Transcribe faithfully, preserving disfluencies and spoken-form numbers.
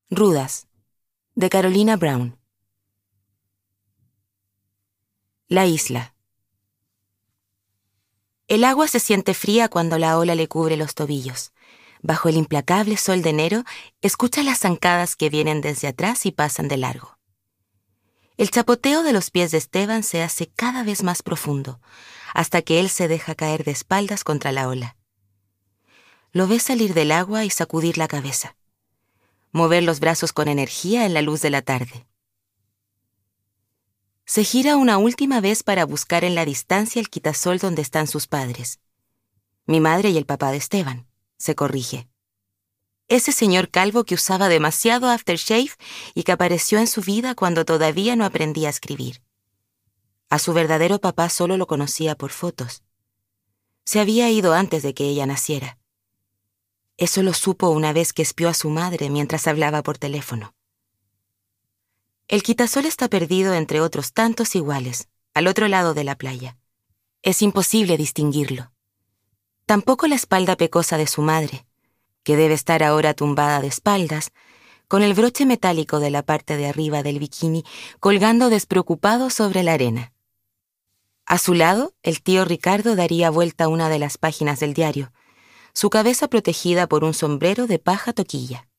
Rudas, de Carolina Brown. La isla. El agua se siente fría cuando la ola le cubre los tobillos. Bajo el implacable sol de enero, escucha las zancadas que vienen desde atrás y pasan de largo. El chapoteo de los pies de Esteban se hace cada vez más profundo, hasta que él se deja caer de espaldas contra la ola. Lo ve salir del agua y sacudir la cabeza, mover los brazos con energía en la luz de la tarde. Se gira una última vez para buscar en la distancia el quitasol donde están sus padres. Mi madre y el papá de Esteban, se corrige. Ese señor calvo que usaba demasiado aftershave y que apareció en su vida cuando todavía no aprendía a escribir. A su verdadero papá solo lo conocía por fotos. Se había ido antes de que ella naciera. Eso lo supo una vez que espió a su madre mientras hablaba por teléfono. El quitasol está perdido entre otros tantos iguales, al otro lado de la playa. Es imposible distinguirlo. Tampoco la espalda pecosa de su madre, que debe estar ahora tumbada de espaldas, con el broche metálico de la parte de arriba del bikini colgando despreocupado sobre la arena. A su lado, el tío Ricardo daría vuelta a una de las páginas del diario, su cabeza protegida por un sombrero de paja toquilla.